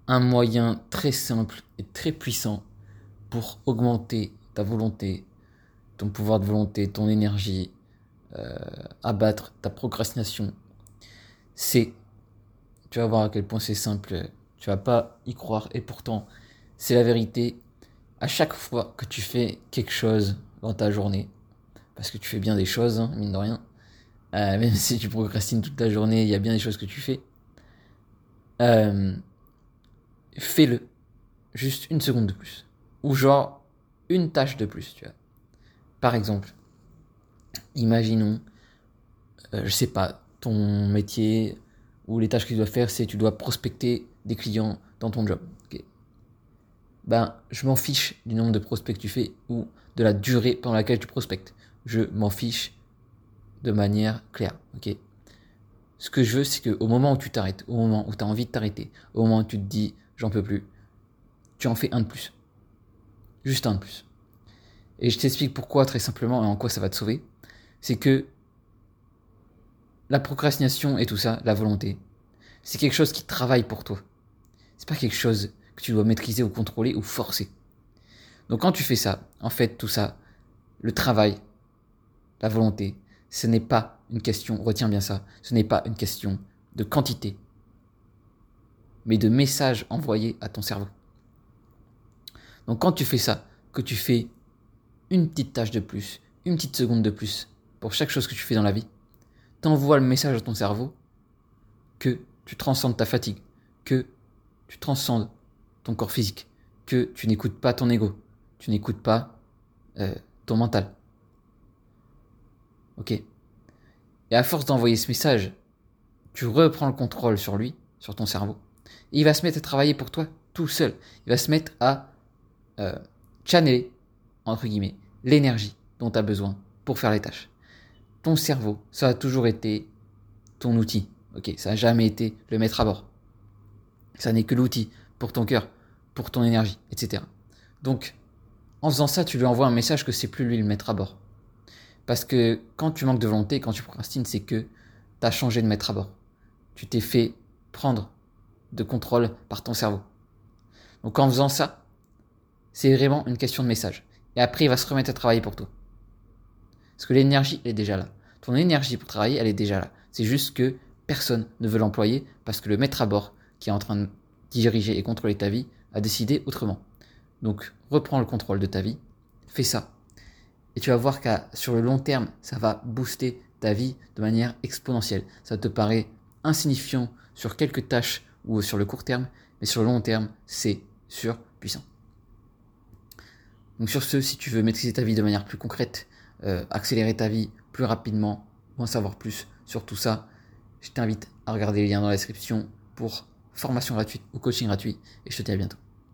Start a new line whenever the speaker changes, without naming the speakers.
un moyen très simple et très puissant pour augmenter ta volonté, ton pouvoir de volonté, ton énergie, abattre ta procrastination. C'est, tu vas voir à quel point c'est simple, tu vas pas y croire et pourtant c'est la vérité. À chaque fois que tu fais quelque chose dans ta journée, parce que tu fais bien des choses, hein, mine de rien, même si tu procrastines toute la journée, il y a bien des choses que tu fais, euh, fais-le juste une seconde de plus. Ou genre une tâche de plus, tu vois. Par exemple, imaginons, je sais pas, ton métier ou les tâches que tu dois faire, c'est tu dois prospecter des clients dans ton job. Ok. Ben, je m'en fiche du nombre de prospects que tu fais ou de la durée pendant laquelle tu prospectes. Je m'en fiche de manière claire. Ok. Ce que je veux, c'est qu'au moment où tu t'arrêtes, au moment où tu as envie de t'arrêter, au moment où tu te dis j'en peux plus, tu en fais un de plus. Juste un de plus. Et je t'explique pourquoi très simplement et en quoi ça va te sauver. C'est que la procrastination et tout ça, la volonté, c'est quelque chose qui travaille pour toi. C'est pas quelque chose que tu dois maîtriser ou contrôler ou forcer. Donc quand tu fais ça, en fait, tout ça, le travail, la volonté, ce n'est pas une question, retiens bien ça, ce n'est pas une question de quantité, mais de messages envoyés à ton cerveau. Donc quand tu fais ça, que tu fais une petite tâche de plus, une petite seconde de plus pour chaque chose que tu fais dans la vie, t'envoies le message à ton cerveau que tu transcendes ta fatigue, que tu transcendes ton corps physique, que tu n'écoutes pas ton ego, tu n'écoutes pas euh, ton mental. Ok. Et à force d'envoyer ce message, tu reprends le contrôle sur lui, sur ton cerveau. Et il va se mettre à travailler pour toi tout seul. Il va se mettre à euh, channeler, entre guillemets, l'énergie dont tu as besoin pour faire les tâches. Ton cerveau, ça a toujours été ton outil. Ok, ça n'a jamais été le maître à bord. Ça n'est que l'outil pour ton cœur, pour ton énergie, etc. Donc, en faisant ça, tu lui envoies un message que c'est plus lui le maître à bord. Parce que quand tu manques de volonté, quand tu procrastines, c'est que tu as changé de maître à bord. Tu t'es fait prendre de contrôle par ton cerveau. Donc en faisant ça, c'est vraiment une question de message. Et après, il va se remettre à travailler pour toi. Parce que l'énergie, elle est déjà là. Ton énergie pour travailler, elle est déjà là. C'est juste que personne ne veut l'employer parce que le maître à bord, qui est en train de diriger et contrôler ta vie, a décidé autrement. Donc reprends le contrôle de ta vie, fais ça. Et tu vas voir que sur le long terme, ça va booster ta vie de manière exponentielle. Ça te paraît insignifiant sur quelques tâches ou sur le court terme, mais sur le long terme, c'est surpuissant. Donc sur ce, si tu veux maîtriser ta vie de manière plus concrète, accélérer ta vie plus rapidement, ou en savoir plus sur tout ça, je t'invite à regarder les liens dans la description pour formation gratuite ou coaching gratuit, et je te dis à bientôt.